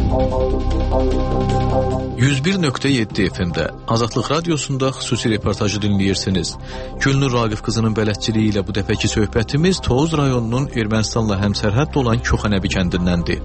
101.7 FM-də Azadlıq Radiosunda xüsusi reportajı dinləyirsiniz. Gülnur Raqif qızının bələdçiliyi ilə bu dəfəki söhbətimiz Tovuz rayonunun Ermənistanla həmsərhəd olan Koxanəbi kəndindəndir.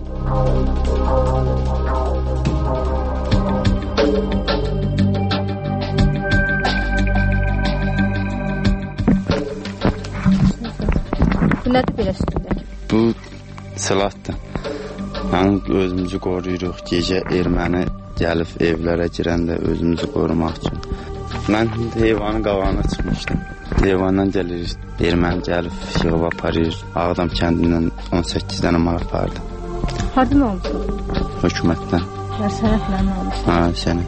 Bu nədir belə üstündə? Bu silahdır. Yəni özümüzü qoruyuruq. Gecə erməni gəlib evlərə girəndə özümüzü qorumaq üçün. Mən heyvanın qabağına çıxmışdım. Heyvandan gəlir, erməni gəlib yığıb aparır. Ağdam kəndindən 18 dənə mal apardı. Hardan olmuşsun? Hökumətdən. Sənətlə mi olmuşsun? Ha, sənət.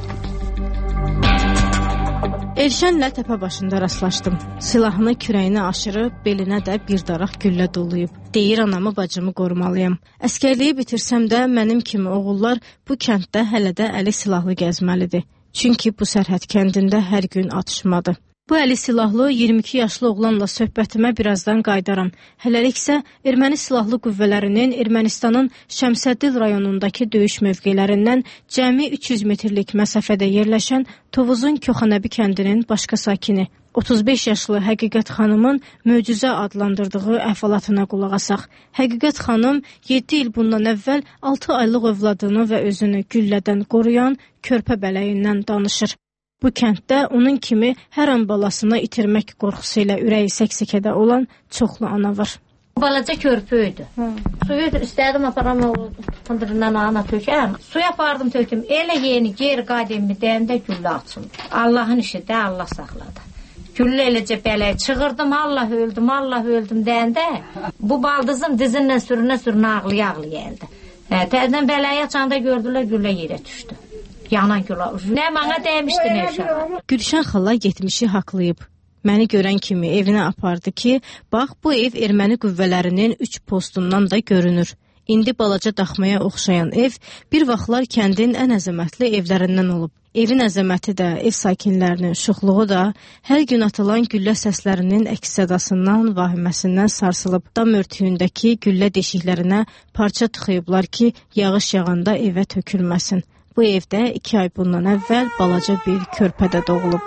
Elşənlə təpə başında rastlaşdım. Silahını kürəyinə aşırıb, belinə də bir daraq güllə doluyub. Deyir, anamı, bacımı qorumalıyam. Əskərliyi bitirsəm də mənim kimi oğullar bu kənddə hələ də əli silahlı gəzməlidir. Çünki bu sərhəd kəndində hər gün atışmadır. Bu əli silahlı 22 yaşlı oğlanla söhbətimə birazdan qaydaram. Hələlik isə erməni silahlı qüvvələrinin Ermənistanın Şəmsəddin rayonundakı döyüş mövqelərindən cəmi 300 metrlik məsafədə yerləşən Tovuzun Koxanəbi kəndinin başqa sakini 35 yaşlı Həqiqət xanımın möcüzə adlandırdığı əhvalatına qulaq asaq. Həqiqət xanım 7 il bundan əvvəl 6 aylıq övladını və özünü güllədən qoruyan körpə bələyindən danışır. Bu kənddə onun kimi hər an balasını itirmək qorxusu ilə ürəyi səksəkədə olan çoxlu ana var. Balaca körpüydü. Suyu istədim aparam fındırından ana tökəm. Suya apardım töküm. Elə yeni geri qademli deyəndə güllə açıldı. Allahın işi də Allah saxladı. Güllə eləcə bələyə çığırdım, Allah öldüm deyəndə bu baldızım dizinlə sürünə ağlıya gəldi. Təzdən bələyə açanda gördülər güllə yerə düşdü. Yanan gülə. Nə mənə dəymişdi, nə uşağı. Gülşən xala 70-i haqlayıb. Məni görən kimi evinə apardı ki, bax bu ev erməni qüvvələrinin 3 postundan da görünür. İndi balaca daxmaya oxşayan ev bir vaxtlar kəndin ən əzəmətli evlərindən olub. Evin əzəməti də, ev sakinlərinin şuxluğu da hər gün atılan güllə səslərinin əks-sədasından, vahiməsindən sarsılıb. Dam örtüyündəki güllə deşiklərinə parça tıxıyıblar ki, yağış yağanda evə tökülməsin. Bu evdə 2 ay bundan əvvəl balaca bir körpə də doğulub.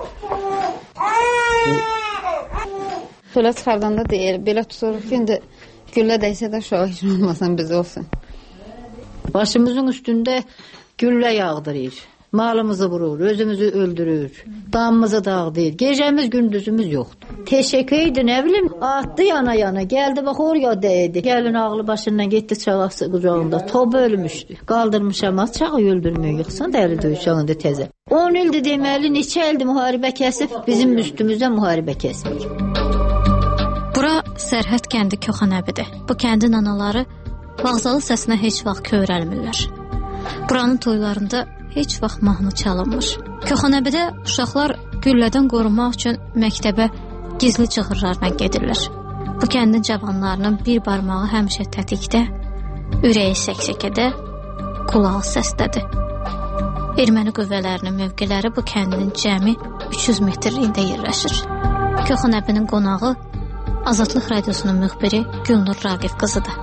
Belə çıxardanda deyir, belə tuturuq ki, indi güllə dəysə də şahid olmasan biz olsun. Başımızın üstündə güllə yağdırır. Malımızı vurur, özümüzü öldürür, damımızı dağıdır, gecəmiz gündüzümüz yoxdur. Teşekkürdü, nə bilim, atdı yana, gəldi, bax oraya dəydi. Gəlin ağlı başından getdi çağası qucağında, topu ölmüşdü. Qaldırmışam, az çağı öldürmüyor, yoxsan dəli döyüşağında təzə. 10 ildir deməli, neçə ildir müharibə kəsib, bizim üstümüzdə müharibə kəsmir. Bura sərhəd kəndi Koxanəbidir. Bu kəndin anaları vağzalı səsinə heç vaxt kövrəlmirlər. Buranın toylarında heç vaxt mahnı çalınmır. Koxanəbidə uşaqlar güllədən qorunmaq üçün məktəbə gizli çığırlarla gedirlər. Bu kəndin cavanlarının bir barmağı həmişə tətikdə, ürəyi səksəkədə, qulağı səsdədir. Erməni qüvvələrinin mövqeləri bu kəndin cəmi 300 metrliyində yerləşir. Koxanəbinin qonağı Azadlıq Radiosunun müxbiri Gülnur Raqif qızıdır.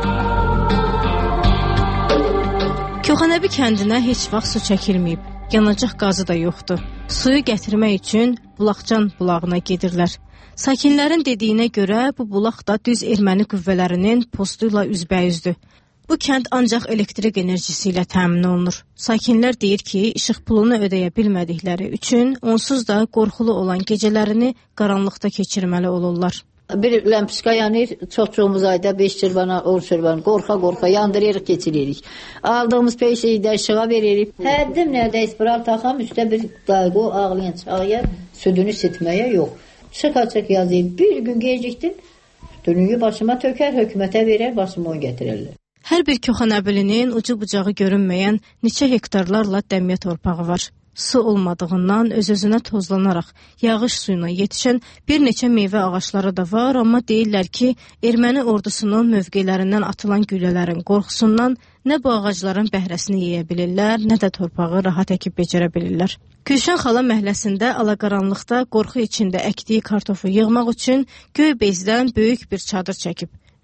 Koxanəbi kəndinə heç vaxt su çəkilməyib, yanacaq qazı da yoxdur. Suyu gətirmək üçün Bulaqcan bulağına gedirlər. Sakinlərin dediyinə görə bu bulaq da düz erməni qüvvələrinin postuyla üzbəyüzdür. Bu kənd ancaq elektrik enerjisi ilə təmin olunur. Sakinlər deyir ki, işıq pulunu ödəyə bilmədikləri üçün onsuz da qorxulu olan gecələrini qaranlıqda keçirməli olurlar. Bir ləmpiska yanır, çox-çoğumuz ayda 5 çırvana, 10 çırvana, qorxa-qorxa yandırırıq, keçiririk. Aldığımız peşeyi də işığa veririk. Həddim nədə ispiral taxam, üstə bir qayğı ağlayan çağıya, südünü sitməyə yox. Çıx-açıq yazayım, bir gün gecikdim, dünüyü başıma tökər, hökumətə verər, başıma on gətirərlər. Hər bir Koxanəbilinin ucu bucağı görünməyən neçə hektarlarla dəmiyə torpağı var. Su olmadığından öz-özünə tozlanaraq yağış suyuna yetişən bir neçə meyvə ağacları da var, amma deyirlər ki, erməni ordusunun mövqelərindən atılan güllələrin qorxusundan nə bu ağacların bəhrəsini yeyə bilirlər, nə də torpağı rahat əkib becərə bilirlər. Gülşən xala məhəlləsində alaqaranlıqda qorxu içində əkdiyi kartofu yığmaq üçün göy bezdən böyük bir çadır çəkib.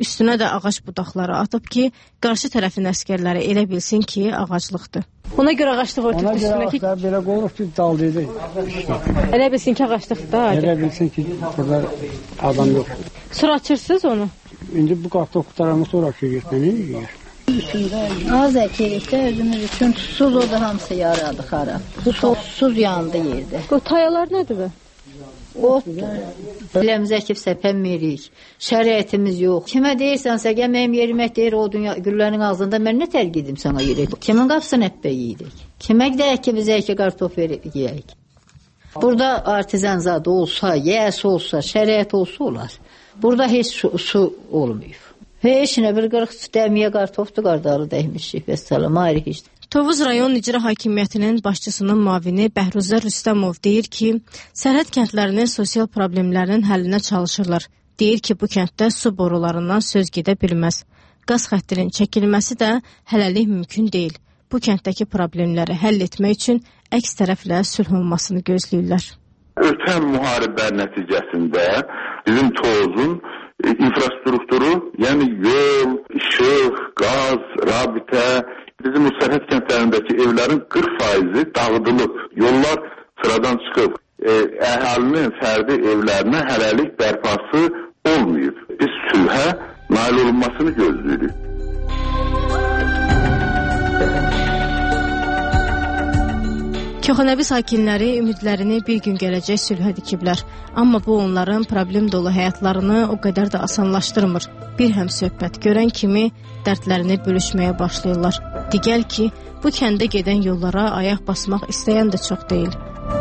Üstünə də ağac budaqları atıb ki, qarşı tərəfin əskərləri elə bilsin ki, ağaclıqdır. Ona görə ağaclıq örtüb üstünə ki, belə qoyulub ki, daldıydı. Elə bilsin ki, ağaclıqdır. Elə bilsin ki, burada adam yox. Sonra açırsınız onu? İndi bu qartı qutaranı sonra yiyir. Az əkirikdə özümüz üçün susuz o da hamısı yaradı xarab. Bu susuz yandı yerdə. O tayalar nədir bu? Otdur. Biləmizə əkib səpənmirik. Şəraitimiz yox. Kimə deyirsənsə, gəl mənim yerimək deyir o dünya güllərin ağzında, mən nə tərk edim sana yerək? Kimin qapısını əppə yeyirik? Kimə gedək ki, bizə ki, qartof yeyək? Burada artizan zad olsa, yəs olsa, şərait olsa olar. Burada heç su olmuyor. Heç nə bir qırıq dəmiyə qartofdur, qardalı dəymişik və salam, ayrı heç. Tovuz rayon icra hakimiyyətinin başçısının müavini Bəhruzə Rüstəmov deyir ki, sərhəd kəndlərinin sosial problemlərinin həllinə çalışırlar. Deyir ki, bu kənddə su borularından söz gedə bilməz. Qaz xəttinin çəkilməsi də hələlik mümkün deyil. Bu kənddəki problemləri həll etmək üçün əks tərəflə sülh olmasını gözləyirlər. Ötən müharibə nəticəsində bizim Tovuzun infrastrukturu, yəni yol, işıq, qaz, rabitə, bizim bu sərhəd kəndlərindəki evlərin 40%-i dağıdılıb, yollar sıradan çıxıb, əhalinin fərdi evlərinə hələlik bərpası olmayıb. Biz sülhə nail olunmasını gözləyirik. Köxənəbi sakinləri ümidlərini bir gün gələcək sülhə dikiblər. Amma bu onların problem dolu həyatlarını o qədər də asanlaşdırmır. Bir həm söhbət görən kimi dərdlərini bölüşməyə başlayırlar. Digər ki, bu kəndə gedən yollara ayaq basmaq istəyən də çox deyil.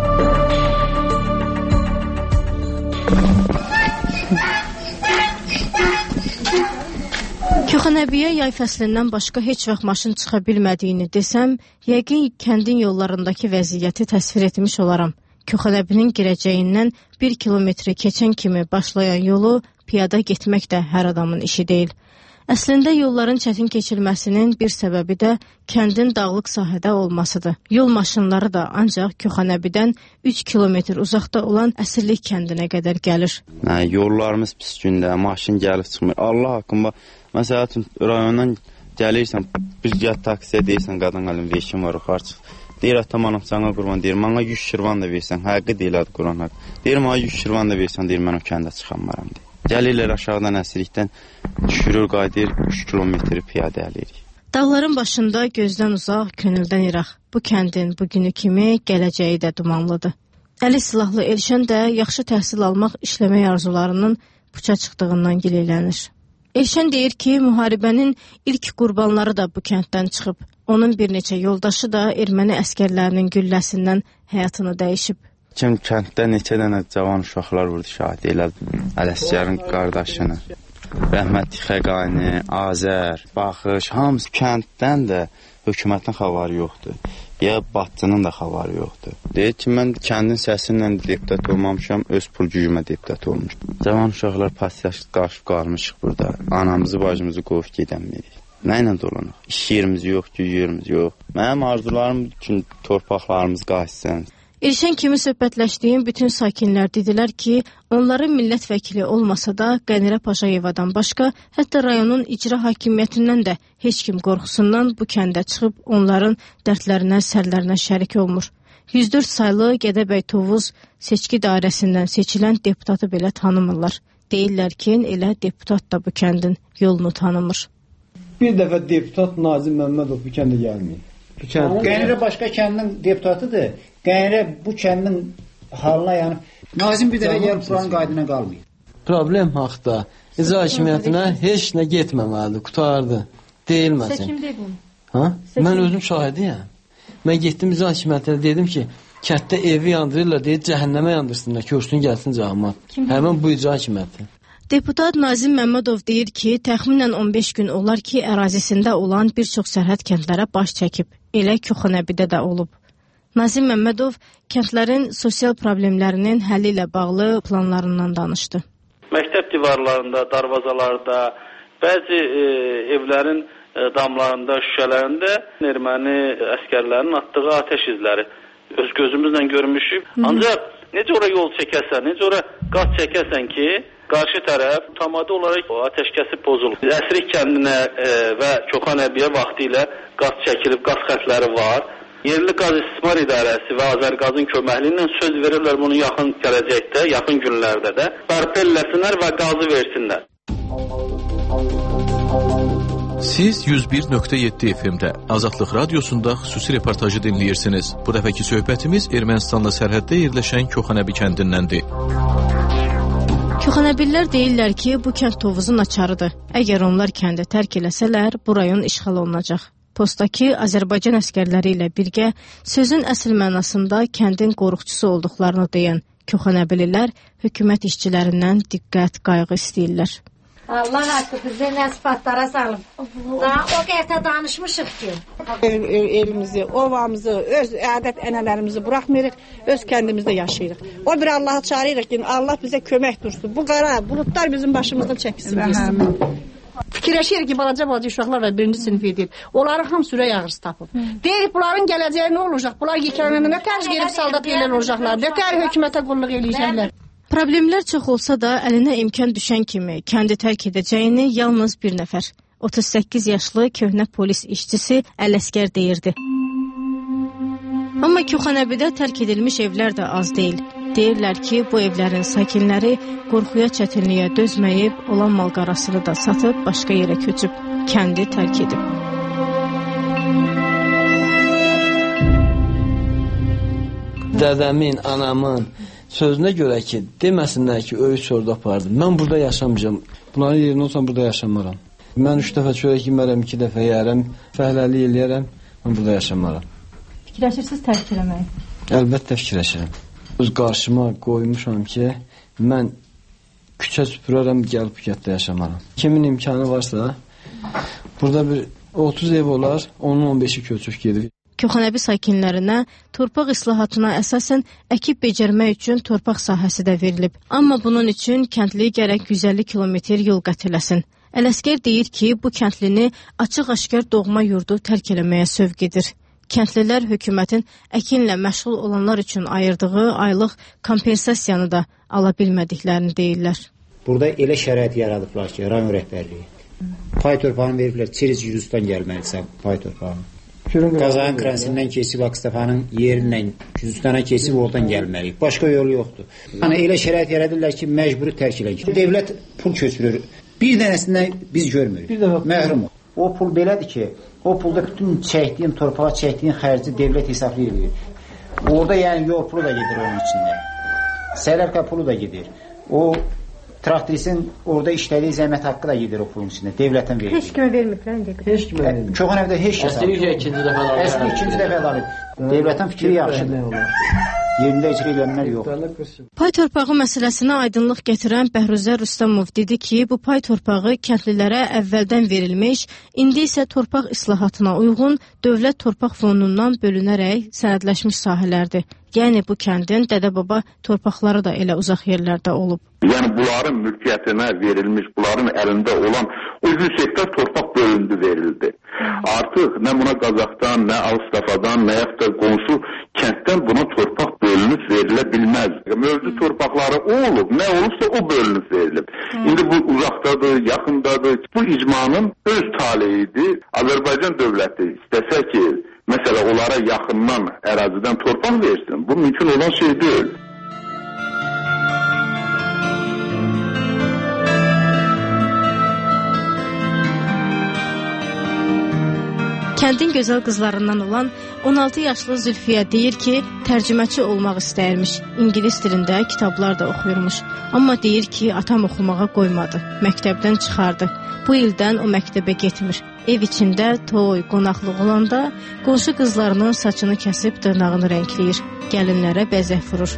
Köxənəbiyə yay fəslindən başqa heç vaxt maşın çıxa bilmədiyini desəm, yəqin kəndin yollarındakı vəziyyəti təsvir etmiş olaram. Köxənəbinin girəcəyindən 1 kilometri keçən kimi başlayan yolu piyada getmək də hər adamın işi deyil. Əslində yolların çətin keçilməsinin bir səbəbi də kəndin dağlıq sahədə olmasıdır. Yol maşınları da ancaq Köxənəbidən 3 kilometr uzaqda olan Əsirlik kəndinə qədər gəlir. Yollarımız pis gündə, maşın gəlib çıxmır. Allah haqqında, məsələn, rayondan gəlirsən, bir gəl taksiyə deyirsən, qadın əlim veşim var, yuxarı çıx. Deyir, atamanım, sana qurban, deyir, mənə 100 şirvan da versən, həqiqi deyil adı Quran haqq. Deyir, mənə 100 şirvan da versən, deyir, mən o kəndə çıxanmaram, deyir. Gəlirlər aşağıdan Əsirlikdən, düşürür, qaydır, 3 kilometri piyadə əlirik. Dağların başında gözdən uzaq, könüldən iraq. Bu kəndin bugünü kimi gələcəyi də dumanlıdır. Əli silahlı Elşən də yaxşı təhsil almaq, işləmək arzularının puça çıxdığından gileylənir. Elşən deyir ki, müharibənin ilk qurbanları da bu kənddən çıxıb. Onun bir neçə yoldaşı da erməni əskərlərinin gülləsindən həyatını dəyişib. Kim kənddə neçə dənə cavan uşaqlar vurdu şahid elədi. Ələsgərin qardaşını, Rəhmətli Xəqani, Azər, Baxış, hamısı kənddən də hökumətin xəbəri yoxdur. Ya Batçının da xəbəri yoxdur. Deyir ki, mən kəndin səsinlə deputat olmamışam, öz pul gücümə deputat olmuşam. Cavan uşaqlar pasiyaş qarşı qalmışıq burada. Anamızı, bacımızı qovub gedəmirik. Nə ilə dolanıq? İş yerimiz yox, güc yerimiz yox. Mənim arzularım üçün torpaqlarımız qaçsın. Elşən kimi söhbətləşdiyim bütün sakinlər dedilər ki, onların millət vəkili olmasa da Qənirə Paşayevadan başqa, hətta rayonun icra hakimiyyətindən də heç kim qorxusundan bu kəndə çıxıb onların dərdlərinə, sərlərinə şərik olmur. 104 saylı Gədəbəy Tovuz seçki dairəsindən seçilən deputatı belə tanımırlar. Deyirlər ki, elə deputat da bu kəndin yolunu tanımır. Bir dəfə deputat Nazim Məmmədov bu kəndə gəlməyib. Qənirə başqa kəndin deputatıdır. Qənirə bu kəndin halına yəni Nazim bir dəfə gəlib buranın qaydına qalmayıb. Problem haqda icra hakimiyyətinə heç nə getməməlidir, qutardı. Deyilməsin. Sən kim dedin? Ha? Mən özüm şahidiyəm. Mən getdim icra hakimiyyətinə dedim ki, kənddə evi yandırırlar, deyir cəhənnəmə yandırsınlar, köçsün gəlsin cəmaət. Həmin bu icra hakimiyyəti. Deputat Nazim Məmmədov deyir ki, təxminən 15 gün olar ki, ərazisində olan bir çox sərhəd kəndlərə baş çəkib. Elə Köxənəbidə də olub. Nazim Məmmədov kəndlərin sosial problemlərinin həlli ilə bağlı planlarından danışdı. Məktəb divarlarında, darvazalarda, bəzi evlərin damlarında, şüşələrində erməni əskərlərinin atdığı ateş izləri öz gözümüzlə görmüşük. Ancaq necə ora yol çəkərsən, necə ora qaz çəkərsən ki, Qarşı tərəf tamamilə olaraq atəşkəsi pozulub. Əsrik kəndinə və Koxanəbiyə vaxtı ilə qaz çəkilib, qaz xətləri var. Yerli qaz istismar idarəsi və Azərqazın köməkliyi ilə söz verirlər bunu yaxın gələcəkdə, yaxın günlərdə də bərpa eləsinlər və qazı versinlər. Siz 101.7 FM-də Azadlıq Radiosunda xüsusi reportajı dinləyirsiniz. Bu dəfəki söhbətimiz Ermənistanla sərhəddə yerləşən Koxanəbi kəndindəndir. Koxanəbilər deyirlər ki, bu kənd Tovuzun açarıdır. Əgər onlar kəndi tərk eləsələr, bu rayon işğal olunacaq. Postdakı Azərbaycan əskərləri ilə birgə sözün əsl mənasında kəndin qoruqçusu olduqlarını deyən Koxanəbililər hökumət işçilərindən diqqət, qayğı istəyirlər. Allah haqqı bizi nəsifatlara salıb. O qədər danışmışıq ki. Elimizi, ovamızı, öz adət ənənələrimizi buraxmırıq, öz kəndimizdə yaşayırıq. O bir Allah'a çağırırıq ki, Allah bizə kömək dursun. Bu qara bulutlar bizim başımızdan çəkilsin. Fikirləşirik ki, balaca uşaqlar və birinci sinif edir. Onların hamısı ürək ağrısı tapıb. Deyirik, bunların gələcəyi nə olacaq? Bunlar yekələnəndə nə tərz gelib saldat elən olacaqlar? Nə tər hökumətə qulluq eləyəcəklər? Problemlər çox olsa da əlinə imkan düşən kimi kəndi tərk edəcəyini yalnız bir nəfər, 38 yaşlı köhnə polis işçisi Ələsgər deyirdi. Amma Koxanəbidə tərk edilmiş evlər də az deyil. Deyirlər ki, bu evlərin sakinləri qorxuya, çətinliyə dözməyib, olan mal-qarasını da satıb başqa yerə köçüb, kəndi tərk edib. Dədəmin, anamın sözünə görə ki, deməsinlər ki, öyüd sorda apardım. Mən burada yaşamayacağım. Bunların yerində olsam burada yaşamaram. Mən 3 dəfə çörək yemərəm, 2 dəfə yərəm, fəhləlik eləyərəm. Mən burada yaşamaram. Fikirləşirsiniz tərk eləməyi? Əlbəttə fikirləşirəm. Öz qarşıma qoymuşam ki, mən küçə süpürərəm, gəlib bu kənddə yaşamaram. Kimin imkanı varsa, burada bir 30 ev olar, onun 15-i köçüb gedir. Koxanəbi sakinlərinə torpaq islahatına əsasən əkib becərmək üçün torpaq sahəsi də verilib. Amma bunun üçün kəndli gərək 150 kilometr yol qət eləsin. Ələsgər deyir ki, bu kəndlini açıq-aşkar doğma yurdu tərk eləməyə sövq edir. Kəndlilər hökumətin əkinlə məşğul olanlar üçün ayırdığı aylıq kompensasiyanı da ala bilmədiklərini deyirlər. Burada elə şərait yaradıblar ki, rayon rəhbərliyi. Pay torpağını veriblər, Çiriz Gürcüstan gəlməlisən pay torpağını. Qazağın kransindən keçib Akstafanın yerindən Gürcüstana keçib oradan gəlməliyik. Başqa yolu yoxdur. Yəni elə şərait yaradırlar ki, məcburi tərk eləyək. Devlət pul köçürür. Bir dənəsindən biz görmürük. Məhrum. O pul belədir ki, o pulda bütün çəkdiyin torpağa çəkdiyin xərci devlət hesablayır. Orada yəni yol pulu da gedir onun içində. Sərərka pulu da gedir. O traktorisin orada işlədiyi zəhmət haqqı da gedir o pulun içində. Devlətin verir. Heç kimə verməyiblər indi. Heç kimə verməyib. Koxanəbdə heç kəs alır. Əsli ikinci dəfə alır. Əsli ikinci dəfə alır. Devlətin fikri yaxşıdır. Yerində icra edənlər yox. Pay torpağı məsələsinə aydınlıq gətirən Bəhruzə Rustamov dedi ki, bu pay torpağı kəndlilərə əvvəldən verilmiş, indi isə torpaq islahatına uyğun dövlət torpaq fondundan bölünərək sənədləşmiş sahələrdir. Yəni bu kəndin dədə-baba torpaqları da elə uzaq yerlərdə olub. Yəni bunların mülkiyyətinə verilmiş, bunların əlində olan o 100 hektar torpaq bölündü, verildi. Artıq nə buna Qazaxdan, nə Ağstafadan, nə yaxud da qonşu kənddən buna torpaq bölünüb verilə bilməz. Mövcud torpaqları o olub, nə olubsa o bölünüb verilib. İndi bu uzaqdadır, yaxındadır. Bu icmanın öz taleyidir. Azərbaycan dövləti istəsə ki, məsələ onlara yaxından ərazidən torpaq versin, bu mümkün olan şey deyil. Kəndin gözəl qızlarından olan 16 yaşlı Zülfiyə deyir ki, tərcüməçi olmaq istəyirmiş. İngilis dilində kitablar da oxuyurmuş. Amma deyir ki, atam oxumağa qoymadı. Məktəbdən çıxardı. Bu ildən o məktəbə getmir. Ev içində toy, qonaqlıq olanda qonşu qızlarının saçını kəsib dırnağını rəngləyir. Gəlinlərə bəzək vurur.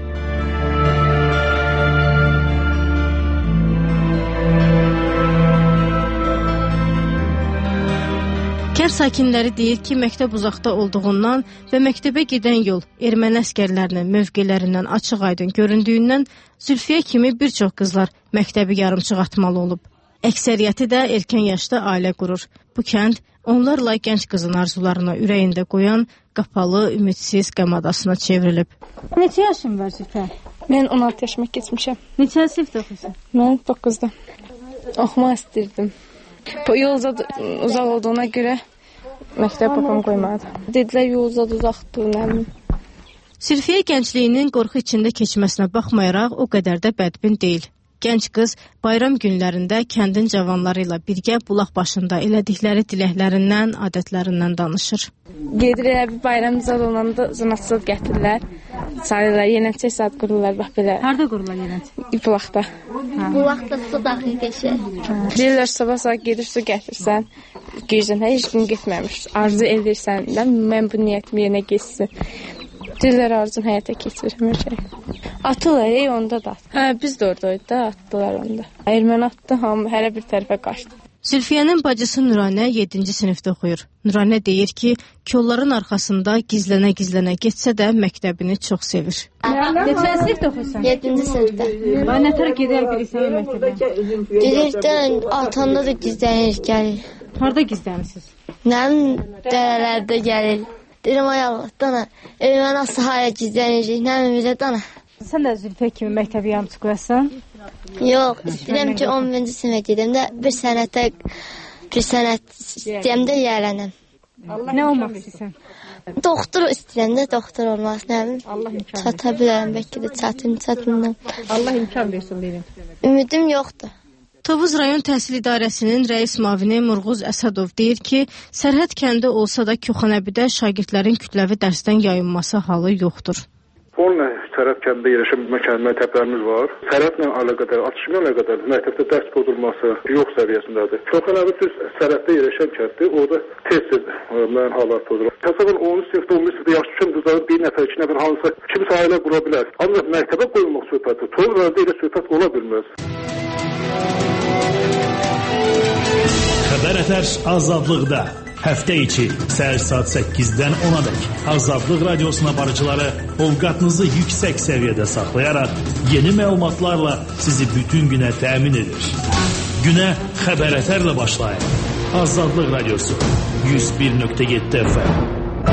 Kənd sakinləri deyir ki, məktəb uzaqda olduğundan və məktəbə gedən yol erməni əskərlərinin mövqelərindən açıq-aydın göründüyündən Zülfiyə kimi bir çox qızlar məktəbi yarımçıq atmalı olub. Əksəriyyəti də erkən yaşda ailə qurur. Bu kənd onlarla gənc qızın arzularına ürəyində qoyan qapalı, ümidsiz qəm adasına çevrilib. Neçə yaşın var Zülfiyə? Mən 16 yaşıma keçmişəm. Neçə sinifdə oxuyursan? Mən 9-da. Oxumaq istirdim. Yol uzaq olduğuna görə məktəb papam qoymadı. Dedilər yol uzaqdır, nə bilim. Zülfiyə gəncliyinin qorxu içində keçməsinə baxmayaraq o qədər də bədbin deyil. Gənc qız bayram günlərində kəndin cavanları ilə birgə bulaq başında elədikləri diləklərindən, adətlərindən danışır. Gedirlər, bir bayram zad olanda zanatsız gətirirlər. Sayırlar, yenəçə saat qururlar, bax belə. Harada qururlar yenəçə? Bulaqda. Bulaqda su daxil keçir. Deyirlər, sabah gedir su gətirsən, girsən, heç gün getməmiş. Arzu edirsən, mən bu niyyətimi yerinə keçsin. Deyirlər, arzun həyata keçirir hər şey. Atırlar, onda da. Biz də oradaydı da, atdılar onda. Erməni atdı, hamı hələ bir tərəfə qaçdı. Zülfiyənin bacısı Nuranə 7-ci sinifdə oxuyur. Nuranə deyir ki, kolların arxasında gizlənə-gizlənə getsə də məktəbini çox sevir. Neçə sinifdə oxuyursan? 7-ci sinifdə. Nə tər gedir bilirsən məktəbə? Gedirdən atanda da gizlənir, gəlir. Harada gizlənirsiniz? Nəmin dərələrdə gəlir. Deyirəm, ay Allahdan, mən sahaya gizlənirik, nəmin bizə dana. Sən də Zülfiyə kimi məktəbi yarımçı qoyasan? Yox, istəyirəm ki, 11-ci sinifə gedim də bir sənət istəyəm də yiyələnəm. Nə olmaq istəyirsən? Doktor istəyirəm də, doktor olmaq, nə bilim, çata bilərəm, bəlkə də çatından. Allah imkan versin, deyim. Ümidim yoxdur. Tovuz rayon təhsil idarəsinin rəis müavini Murğuz Əsədov deyir ki, Sərhəd kəndi olsa da Koxanəbidə şagirdlərin kütləvi dərsdən yayınması halı yoxdur. Onunla Sərhəd kəndində yerləşən məktəblərimiz var. Sərhədlə əlaqədar, atışma əlaqədar məktəbdə dərs pozulması yox səviyyəsindədir. Koxanəbi düz Sərhəddə yerləşən kənddir. Orada tez-tez müəyyən hallar pozulur. Təsəvvür 10-cu sinifdə, 11-ci sinifdə yaşlı qızların bir nəfər, iki nəfər hansısa kimsə ailə qura bilər. Ancaq məktəbə qoyulmaq söhbəti, Tovuz rayonunda elə söhbət ola bilməz. Xəbər Ətər azadlıqda. Həftə içi səhər saat 8-dən 10-adək Azadlıq Radiosuna barıcıları ovqatınızı yüksək səviyyədə saxlayaraq yeni məlumatlarla sizi bütün günə təmin edir. Günə Xəbər Ətərlə başlayın. Azadlıq Radiosu 101.7 FM.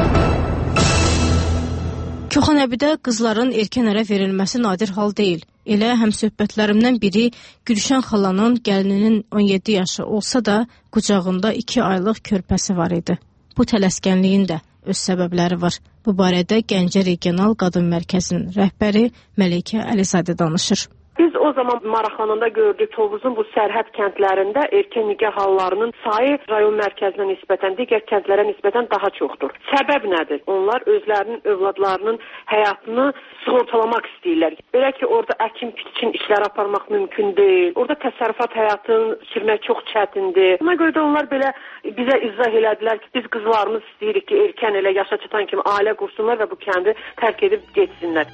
Koxanəbidə qızların erkən ərə verilməsi nadir hal deyil. Elə həmsöhbətlərimdən biri Gülşən xalanın gəlininin 17 yaşı olsa da qucağında 2 aylıq körpəsi var idi. Bu tələskənliyin də öz səbəbləri var. Bu barədə Gəncə Regional Qadın Mərkəzinin rəhbəri Məleykə Əlizadə danışır. Biz o zaman maraqlananda gördük Tovuzun bu sərhəd kəndlərində erkən nikah hallarının sayı rayon mərkəzinə nisbətən, digər kəndlərə nisbətən daha çoxdur. Səbəb nədir? Onlar özlərinin, övladlarının həyatını sığortalamaq istəyirlər. Belə ki, orada əkin-biçin işləri aparmaq mümkün deyil. Orada təsərrüfat həyatını sürmək çox çətindir. Buna görə də onlar belə bizə izah elədilər ki, biz qızlarımız istəyirik ki, erkən elə yaşa çatan kimi ailə qursunlar və bu kəndi tərk edib getsinlər.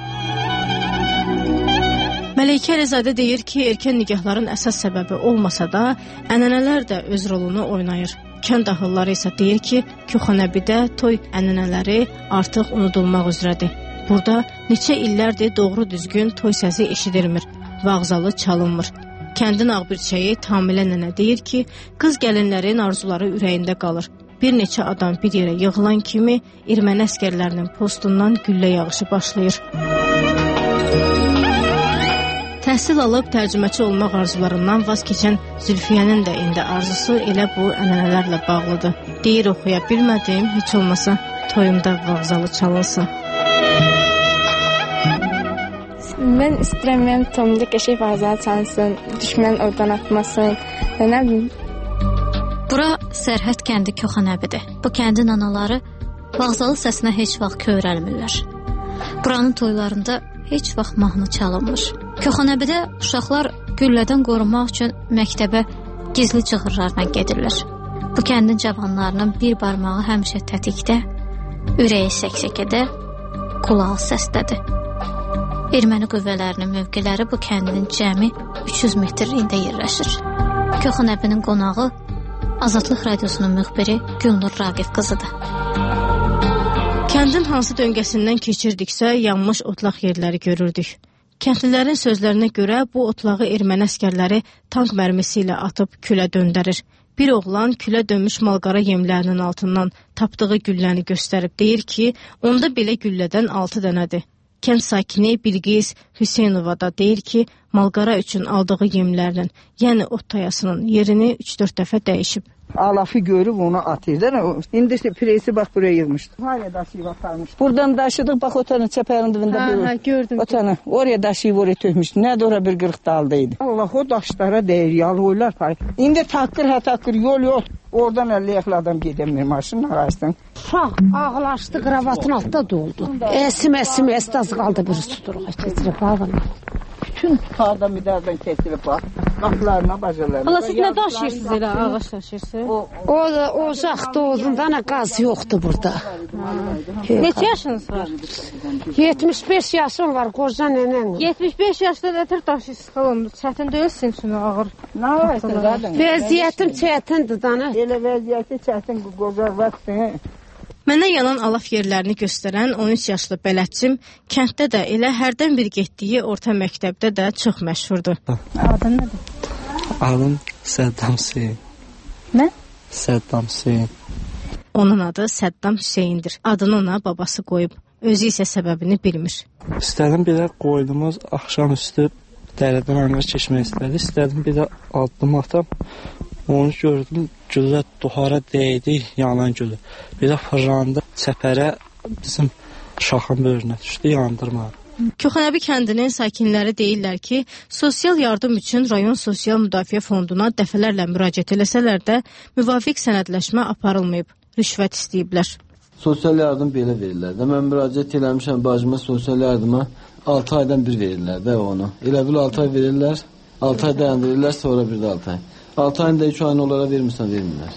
Məleykə Əlizadə deyir ki, erkən nikahların əsas səbəbi olmasa da, ənənələr də öz rolunu oynayır. Kənd ahılları isə deyir ki, Koxanəbidə toy ənənələri artıq unudulmaq üzrədir. Burada neçə illərdir doğru düzgün toy səsi eşidilmir, vağzalı çalınmır. Kəndin ağbirçəyi Tamilə nənə deyir ki, qız gəlinlərin arzuları ürəyində qalır. Bir neçə adam bir yerə yığılan kimi erməni əskərlərinin postundan güllə yağışı başlayır. Təhsil alıb tərcüməçi olmaq arzularından vaz keçən Zülfiyənin də indi arzusu elə bu ənənələrlə bağlıdır. Deyir, oxuya bilmədim, heç olmasa toyumda vağzalı çalınsın. Mən istəyirəm, mənim toyumda qəşəng vağzalı çalınsın, düşmən oradan atmasın, nə bilim. Bura Sərhəd kəndi Koxanəbidir. Bu kəndin anaları vağzalı səsinə heç vaxt kövrəlmirlər. Buranın toylarında heç vaxt mahnı çalınmır. Koxanəbidə uşaqlar güllədən qorunmaq üçün məktəbə gizli cığırlarla gedirlər. Bu kəndin cavanlarının bir barmağı həmişə tətikdə, ürəyi səksəkədə, qulağı səsdədir. Erməni qüvvələrinin mövqeləri bu kəndin cəmi 300 metrliyində yerləşir. Koxanəbinin qonağı Azadlıq Radiosunun müxbiri Gülnur Raqif qızıdır. Kəndin hansı döngəsindən keçirdiksə, yanmış otlaq yerləri görürdük. Kəndlilərin sözlərinə görə bu otlağı erməni əskərləri tank mərmisi ilə atıb külə döndərir. Bir oğlan külə dönmüş malqara yemlərinin altından tapdığı gülləni göstərib deyir ki, onda belə güllədən 6 dənədir. Kənd sakini Bilqis Hüseynova da deyir ki, malqara üçün aldığı yemlərinin, yəni ot tayasının yerini 3-4 dəfə dəyişib. Alafı görüb onu atırdı. İndi presi bax buraya yığmışdı. Hala daşıyıb aparmışdı. Buradan daşıdıq, bax otanın çəpərin dibində. Gördüm. Otanı, oraya daşıyıb oraya tökmüşdü. Nədə ora bir qırıq daldaydı. Allah o daşlara deyir, yalıqlar. İndi takır, yol yox. Oradan 50 yaxlı adam gedəmir maşının arasından. Uşaq ağlaşdı, kravatın altında doldu. Əsim, az qaldı bir tuturuq. Keçirib bağına. Bütün tutardan müdardan kesilib bax. Qapılarına, bacalarına. Allah siz nə daşıyırsınız elə, ağaç daşıyırsınız? O uzaqda olduğundan qaz yoxdur burada. Neçə yaşınız var? 75 yaşım var, qoca nənəm. 75 yaşda nətər daşıyırsınız xalam? Çətin deyil sizin üçün ağır. Nə var? Vəziyyətim çətindir dana. Elə vəziyyəti çətin qoca vaxtdır. Mənə yanan alaf yerlərini göstərən 13 yaşlı bələdçim kənddə də elə hərdən bir getdiyi orta məktəbdə də çox məşhurdur. Adın nədir? Adım Səddam Hüseyin. Nə? Səddam Hüseyin. Onun adı Səddam Hüseyindir. Adını ona babası qoyub. Özü isə səbəbini bilmir. İstədim bir də qoydumuz axşam üstü dərədən anqar keçmək istədi. İstədim bir də addım atam. Onu gördüm, güllə duhara dəydi, yanan gülü. Bir də fırlandı, çəpərə bizim şaxın böyrünə düşdü, yandırmadı. Köxənəbi kəndinin sakinləri deyirlər ki, sosial yardım üçün rayon sosial müdafiə fonduna dəfələrlə müraciət eləsələr də müvafiq sənədləşmə aparılmayıb, rüşvət istəyiblər. Sosial yardım belə verirlər də. Mən müraciət eləmişəm bacıma sosial yardıma 6 aydan bir verirlər də onu. Elə bil 6 ay verirlər, 6 ay dayandırırlar, sonra bir də 6 ay. 6 ayında 3 ayını onlara vermirsən, vermirlər.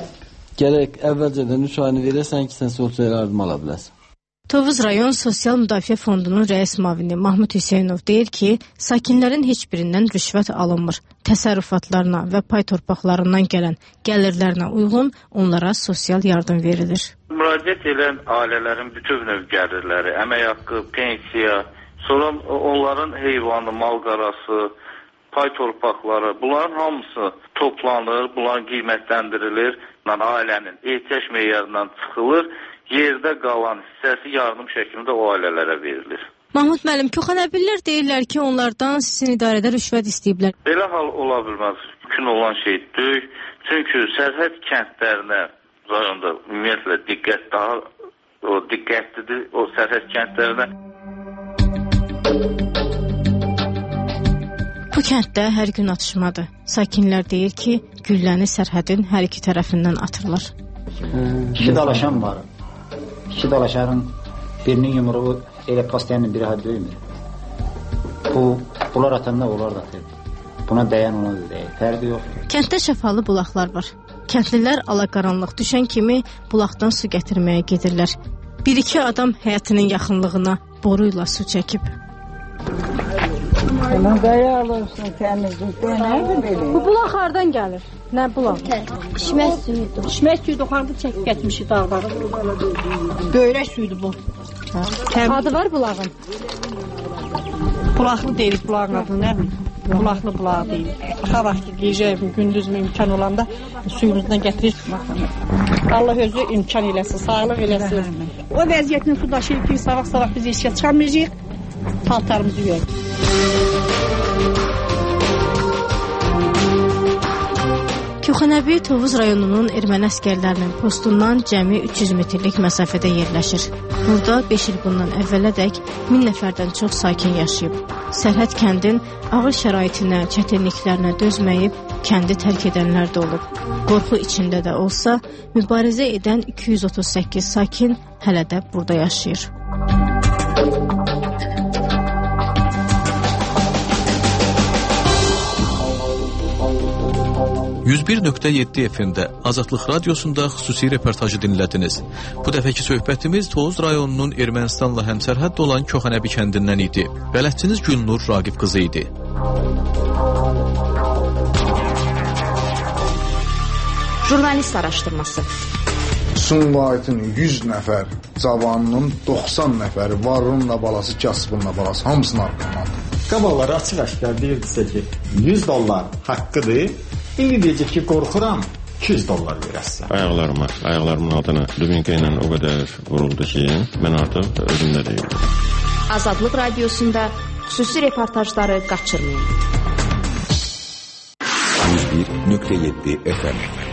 Gərək əvvəlcədən 3 ayını verəsən ki, sən sosial yardım ala biləsən. Tovuz rayon sosial müdafiə fondunun rəis mavini Mahmud Hüseynov deyir ki, sakinlərin heç birindən rüşvət alınmır. Təsərrüfatlarına və pay torpaqlarından gələn gəlirlərinə uyğun onlara sosial yardım verilir. Müraciət edən ailələrin bütün növ gəlirləri, əmək haqqı, pensiya, sonra onların heyvanı, malqarası, pay torpaqları, bunların hamısı toplanır, bunların qiymətləndirilir, ailənin ehtiyac meyarından çıxılır, yerdə qalan hissəsi yardım şəklində o ailələrə verilir. Mahmud müəllim, köxənəbilər deyirlər ki, onlardan sizin idarədə rüşvət istəyiblər. Belə hal ola bilməz, mümkün olan şey deyil. Çünki sərhəd kəndlərinə rayonda ümumiyyətlə diqqət daha diqqətlidir o sərhəd kəndlərinə. Bu kənddə hər gün atışmadır. Sakinlər deyir ki, gülləni sərhədin hər iki tərəfindən atırlar. 2 dalaşan var. 2 dalaşanın birinin yumruğu elə pastayanın biri hadi döymür. Bunlar atanda onlar da atır. Buna dəyən ona da dəyir. Fərqi yoxdur. Kənddə şəfalı bulaqlar var. Kəndlilər alaqaranlıq düşən kimi bulaqdan su gətirməyə gedirlər. 1-2 adam həyətinin yaxınlığına boru ilə su çəkib. Hemen qaya alırsın təmizlik. Nədir belə? Bu bulaq hardan gəlir? Nə bulaq? İçmək suyudur. İçmək suyudur, harda çəkib getmişik dağları. Böyrək suyudur bu. Adı var bulağın? Bulaqlı deyirik bulağın adını, nə mi? Bulaqlı bulaq deyirik. Axa vaxtı gecə, gündüz imkan olanda suyumuzdan gətiririk. Allah özü imkan eləsin, sağlıq eləsin. O vəziyyətini su daşıyıb ki, savaq biz işə çıxamayacaq, paltarımızı yuyaq. Köxənəbi Tovuz rayonunun erməni əskərlərinin postundan cəmi 300 metrlik məsafədə yerləşir. Burada 5 il bundan əvvələdək 1000 nəfərdən çox sakin yaşayıb. Sərhəd kəndin ağır şəraitinə, çətinliklərinə dözməyib, kəndi tərk edənlər də olub. Qorxu içində də olsa, mübarizə edən 238 sakin hələ də burada yaşayır. 101.7 FM-də Azadlıq Radiosunda xüsusi reportajı dinlədiniz. Bu dəfəki söhbətimiz Tovuz rayonunun Ermənistanla həmsərhəd olan Köxənəbi kəndindən idi. Bələdçiniz Gülnur Raqif qızı idi. Jurnalist araşdırması. Sumqayıtın 100 nəfər cavanının 90 nəfəri varınla balası, kasıbınla balası hamısını arqamandır. Qabaqları açıq-aşkar deyirdisə ki, 100 dollar haqqıdır. İndi deyəcək ki, qorxuram, 200 dollar verəsən. Ayaqlarımın altına dubinka ilə o qədər vuruldu ki, mən artıq özümdə deyildim. Azadlıq Radiosunda xüsusi reportajları qaçırmayın. 101.7 FM